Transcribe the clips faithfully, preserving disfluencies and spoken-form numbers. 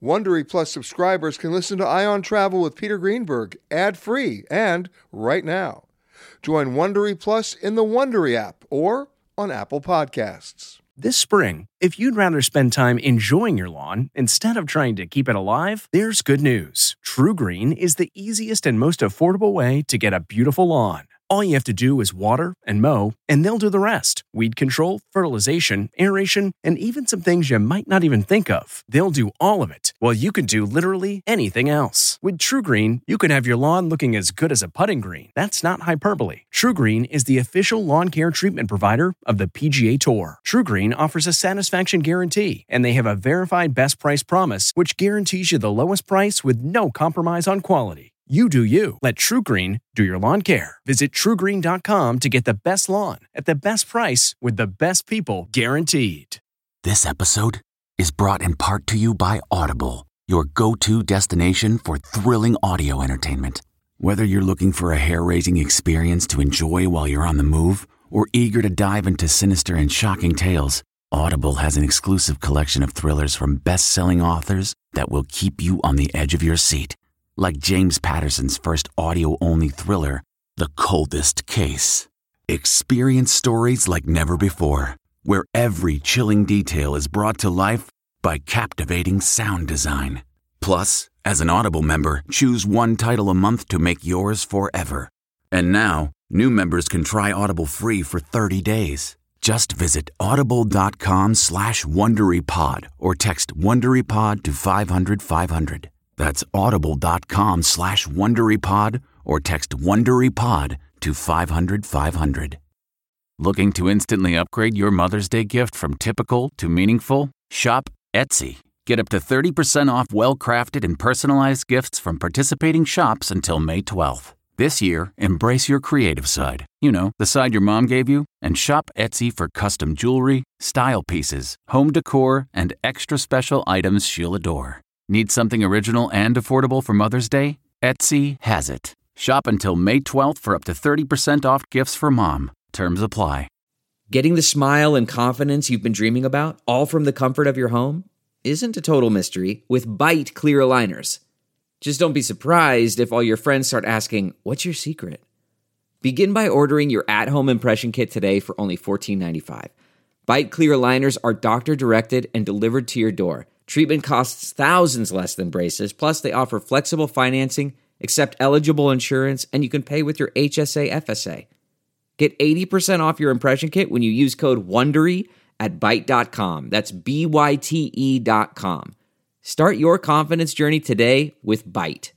Wondery Plus subscribers can listen to Ion Travel with Peter Greenberg ad-free and right now. Join Wondery Plus in the Wondery app or on Apple Podcasts. This spring, if you'd rather spend time enjoying your lawn instead of trying to keep it alive, there's good news. TruGreen is the easiest and most affordable way to get a beautiful lawn. All you have to do is water and mow, and they'll do the rest. Weed control, fertilization, aeration, and even some things you might not even think of. They'll do all of it, while you can do literally anything else. With TruGreen, you can have your lawn looking as good as a putting green. That's not hyperbole. TruGreen is the official lawn care treatment provider of the P G A Tour. TruGreen offers a satisfaction guarantee, and they have a verified best price promise, which guarantees you the lowest price with no compromise on quality. You do you. Let TruGreen do your lawn care. Visit True Green dot com to get the best lawn at the best price with the best people guaranteed. This episode is brought in part to you by Audible, your go-to destination for thrilling audio entertainment. Whether you're looking for a hair-raising experience to enjoy while you're on the move or eager to dive into sinister and shocking tales, Audible has an exclusive collection of thrillers from best-selling authors that will keep you on the edge of your seat. Like James Patterson's first audio-only thriller, The Coldest Case. Experience stories like never before, where every chilling detail is brought to life by captivating sound design. Plus, as an Audible member, choose one title a month to make yours forever. And now, new members can try Audible free for thirty days. Just visit audible.com slash WonderyPod or text WonderyPod to five hundred five hundred. That's audible.com slash WonderyPod or text WonderyPod to five hundred five hundred. Looking to instantly upgrade your Mother's Day gift from typical to meaningful? Shop Etsy. Get up to thirty percent off well-crafted and personalized gifts from participating shops until May twelfth. This year, embrace your creative side. You know, the side your mom gave you. And shop Etsy for custom jewelry, style pieces, home decor, and extra special items she'll adore. Need something original and affordable for Mother's Day? Etsy has it. Shop until May twelfth for up to thirty percent off gifts for mom. Terms apply. Getting the smile and confidence you've been dreaming about, all from the comfort of your home, isn't a total mystery with Byte clear aligners. Just don't be surprised if all your friends start asking, "What's your secret?" Begin by ordering your at-home impression kit today for only fourteen ninety-five. Byte clear aligners are doctor-directed and delivered to your door. Treatment costs thousands less than braces, plus they offer flexible financing, accept eligible insurance, and you can pay with your H S A F S A. Get eighty percent off your impression kit when you use code WONDERY at byte dot com. That's B Y T E dot com. Start your confidence journey today with Byte.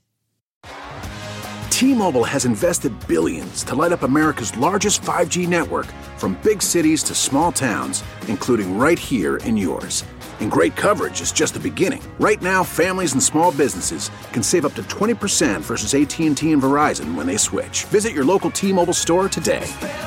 T-Mobile has invested billions to light up America's largest five G network, from big cities to small towns, including right here in yours. And great coverage is just the beginning. Right now, families and small businesses can save up to twenty percent versus A T and T and Verizon when they switch. Visit your local T-Mobile store today.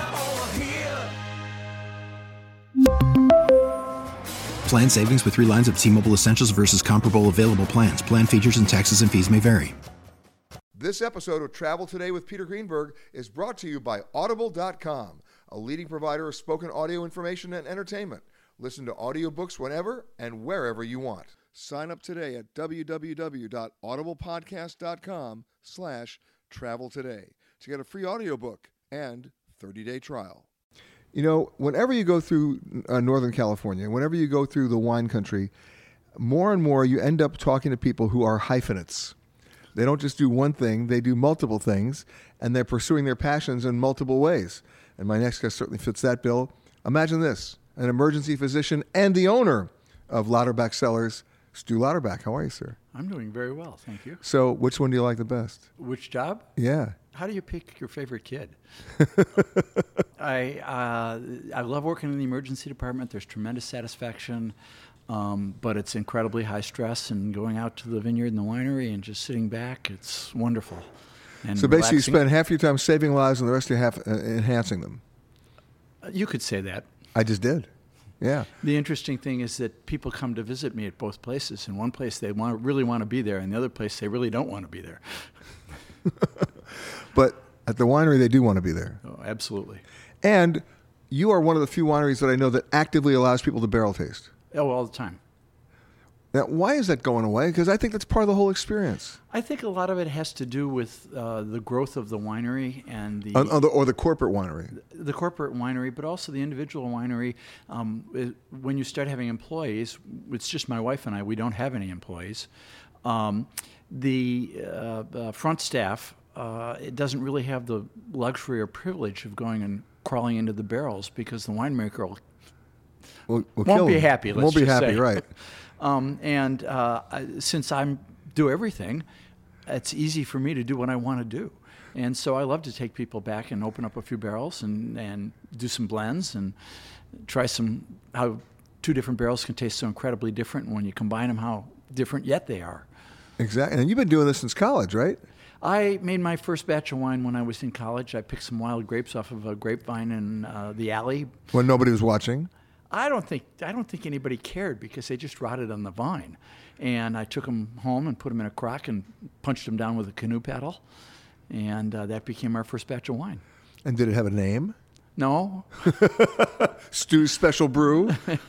Plan savings with three lines of T-Mobile Essentials versus comparable available plans. Plan features and taxes and fees may vary. This episode of Travel Today with Peter Greenberg is brought to you by Audible dot com, a leading provider of spoken audio information and entertainment. Listen to audiobooks whenever and wherever you want. Sign up today at www.audiblepodcast.com slash travel today to get a free audiobook and thirty-day trial. You know, whenever you go through uh, Northern California, whenever you go through the wine country, more and more you end up talking to people who are hyphenates. They don't just do one thing, they do multiple things, and they're pursuing their passions in multiple ways. And my next guest certainly fits that bill. Imagine this, an emergency physician and the owner of Lauterbach Cellars, Stu Lauterbach. How are you, sir? I'm doing very well, thank you. So which one do you like the best? Which job? Yeah. How do you pick your favorite kid? I uh, I love working in the emergency department. There's tremendous satisfaction, um, but it's incredibly high stress. And going out to the vineyard and the winery and just sitting back, it's wonderful. And so basically, relaxing. you spend half your time saving lives and the rest of your half uh, enhancing them. You could say that. I just did. Yeah. The interesting thing is that people come to visit me at both places. In one place, they want really want to be there, and the other place, they really don't want to be there. But at the winery, they do want to be there. Oh, absolutely. And you are one of the few wineries that I know that actively allows people to barrel taste. Oh, all the time. Now, why is that going away? Because I think that's part of the whole experience. I think a lot of it has to do with uh, the growth of the winery and the, or, the or the corporate winery. The corporate winery, but also the individual winery. Um, it, when you start having employees, it's just my wife and I. We don't have any employees. Um, the uh, uh, front staff uh, it doesn't really have the luxury or privilege of going and crawling into the barrels because the winemaker will, we'll, we'll won't be happy. Let's won't be just happy, say. right? Um, and uh, I, since I do everything, it's easy for me to do what I want to do. And so I love to take people back and open up a few barrels and, and do some blends and try some, how two different barrels can taste so incredibly different. And when you combine them, how different yet they are. Exactly. And you've been doing this since college, right? I made my first batch of wine when I was in college. I picked some wild grapes off of a grapevine in uh, the alley. When nobody was watching? I don't think I don't think anybody cared because they just rotted on the vine, and I took them home and put them in a crock and punched them down with a canoe paddle, and uh, that became our first batch of wine. And did it have a name? No. Stu's Special Brew?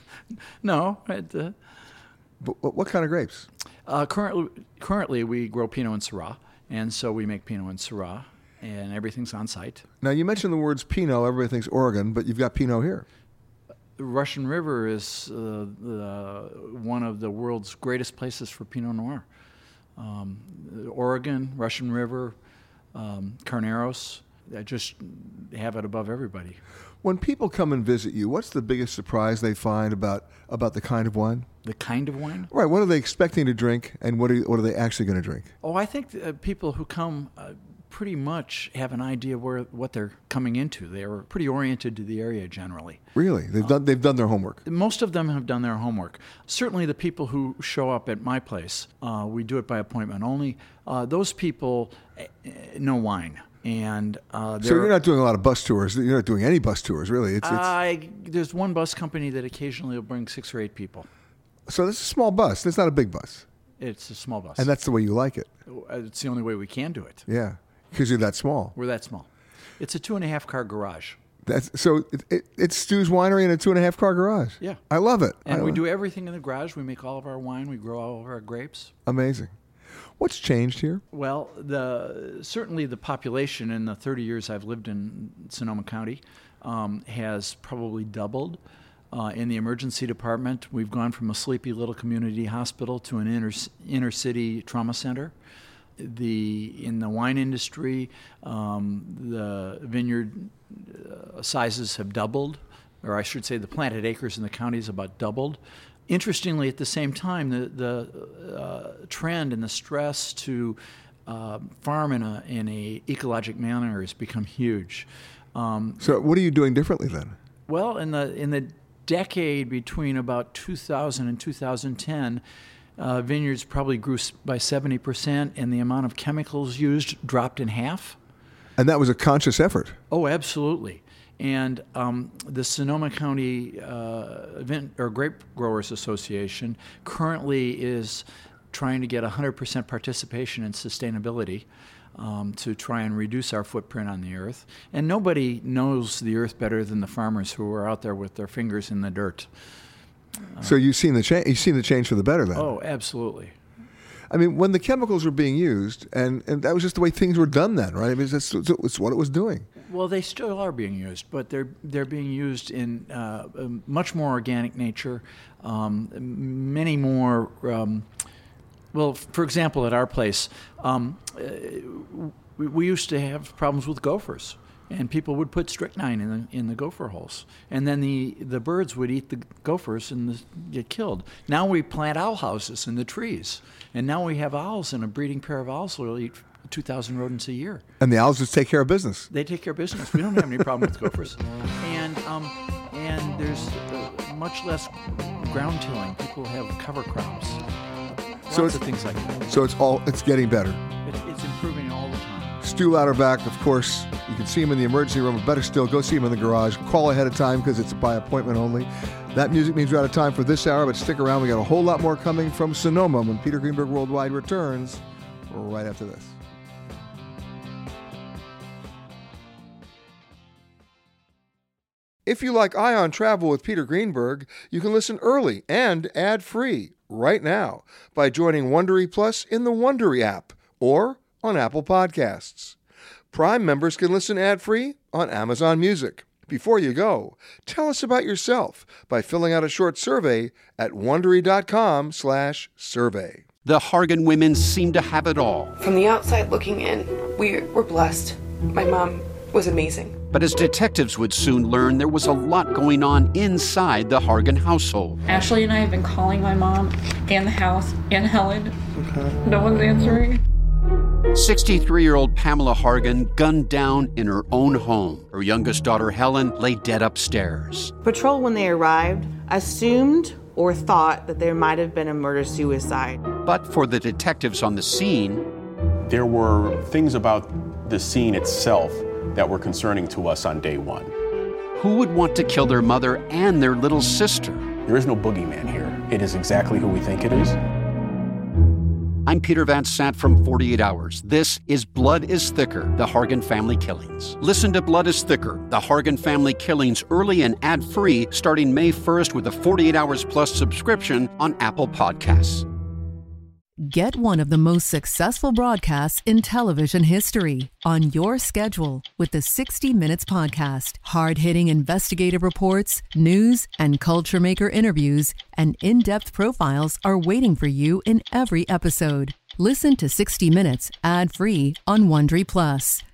No. It, uh, but what kind of grapes? Uh, currently, currently we grow Pinot and Syrah, and so we make Pinot and Syrah, and everything's on site. Now you mentioned the words Pinot. Everybody thinks Oregon, but you've got Pinot here. Russian River is uh, the, one of the world's greatest places for Pinot Noir. Um, Oregon, Russian River, um, Carneros, I just have it above everybody. When people come and visit you, what's the biggest surprise they find about, about the kind of wine? The kind of wine? Right. What are they expecting to drink, and what are, what are they actually going to drink? Oh, I think uh, people who come uh, pretty much have an idea where what they're coming into. They're pretty oriented to the area generally. Really? They've done they've done their homework. Most of them have done their homework. Certainly the people who show up at my place, uh, we do it by appointment only. Uh, those people uh, know wine. And uh, so you're not doing a lot of bus tours. You're not doing any bus tours, really. It's, it's... I, there's one bus company that occasionally will bring six or eight people. So this is a small bus. It's not a big bus. It's a small bus. And that's the way you like it. It's the only way we can do it. Yeah. Because you're that small. We're that small. It's a two and a half car garage. That's so. It, it, it's Stu's Winery in a two and a half car garage. Yeah, I love it. And I we love do everything in the garage. We make all of our wine. We grow all of our grapes. Amazing. What's changed here? Well, the certainly the population in the thirty years I've lived in Sonoma County um, has probably doubled. Uh, in the emergency department, we've gone from a sleepy little community hospital to an inner inner city trauma center. The in the wine industry, um, the vineyard uh, sizes have doubled, or I should say, the planted acres in the county is about doubled. Interestingly, at the same time, the the uh, trend and the stress to uh, farm in a in a ecologic manner has become huge. Um, so, what are you doing differently then? Well, in the in the decade between about two thousand and two thousand ten. Uh, vineyards probably grew by seventy percent, and the amount of chemicals used dropped in half. And that was a conscious effort. Oh, absolutely. And um, the Sonoma County uh, Vin- or Grape Growers Association currently is trying to get one hundred percent participation in sustainability um, to try and reduce our footprint on the earth. And nobody knows the earth better than the farmers who are out there with their fingers in the dirt. So you've seen the change. You've seen the change for the better, then. Oh, absolutely. I mean, when the chemicals were being used, and, and that was just the way things were done then, right? I mean, it's, it's, it's what it was doing. Well, they still are being used, but they're they're being used in uh, a much more organic nature, um, many more. Um, well, for example, at our place, um, uh, we, we used to have problems with gophers. And people would put strychnine in the in the gopher holes, and then the, the birds would eat the gophers and the, get killed. Now we plant owl houses in the trees, and now we have owls, and a breeding pair of owls will eat two thousand rodents a year. And the owls just take care of business. They take care of business. We don't have any problem with gophers, and um, and there's uh, much less ground tilling. People have cover crops. Lots so it's, of things like that. So it's all it's getting better. It, it's improving all the time. Stu Louderback, of course, you can see him in the emergency room, but better still, go see him in the garage. Call ahead of time because it's by appointment only. That music means we're out of time for this hour, but stick around. We got a whole lot more coming from Sonoma when Peter Greenberg Worldwide returns right after this. If you like Eye on Travel with Peter Greenberg, you can listen early and ad-free right now by joining Wondery Plus in the Wondery app or on Apple Podcasts. Prime members can listen ad-free on Amazon Music. Before you go, tell us about yourself by filling out a short survey at Wondery.com slash survey. The Hargan women seem to have it all. From the outside looking in, we were blessed. My mom was amazing. But as detectives would soon learn, there was a lot going on inside the Hargan household. Ashley and I have been calling my mom and the house and Helen. Okay. No one's answering. sixty-three-year-old Pamela Hargan gunned down in her own home. Her youngest daughter, Helen, lay dead upstairs. Patrol, when they arrived, assumed or thought that there might have been a murder-suicide. But for the detectives on the scene, there were things about the scene itself that were concerning to us on day one. Who would want to kill their mother and their little sister? There is no boogeyman here. It is exactly who we think it is. I'm Peter Van Sant from forty-eight hours. This is Blood is Thicker, the Hargan Family Killings. Listen to Blood is Thicker, the Hargan Family Killings early and ad-free starting May first with a forty-eight hours Plus subscription on Apple Podcasts. Get one of the most successful broadcasts in television history on your schedule with the sixty minutes Podcast. Hard-hitting investigative reports, news, and culture maker interviews, and in-depth profiles are waiting for you in every episode. Listen to sixty minutes ad-free on Wondery Plus.